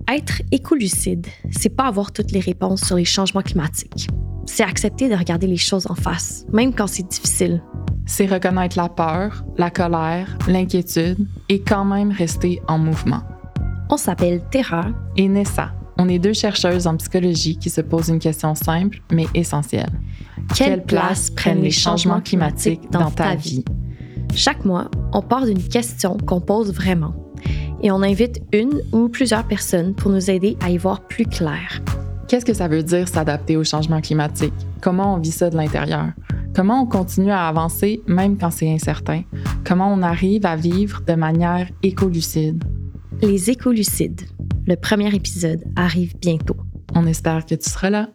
Être écolucide, c'est pas avoir toutes les réponses sur les changements climatiques. C'est accepter de regarder les choses en face, même quand c'est difficile. C'est reconnaître la peur, la colère, l'inquiétude et quand même rester en mouvement. On s'appelle Terra et Nessa. On est deux chercheuses en psychologie qui se posent une question simple mais essentielle. Quelle place prennent les changements climatiques dans ta vie? Chaque mois, on part d'une question qu'on pose vraiment et on invite une ou plusieurs personnes pour nous aider à y voir plus clair. Qu'est-ce que ça veut dire s'adapter au changement climatique? Comment on vit ça de l'intérieur? Comment on continue à avancer même quand c'est incertain? Comment on arrive à vivre de manière écolucide? Les écolucides. Le premier épisode arrive bientôt. On espère que tu seras là.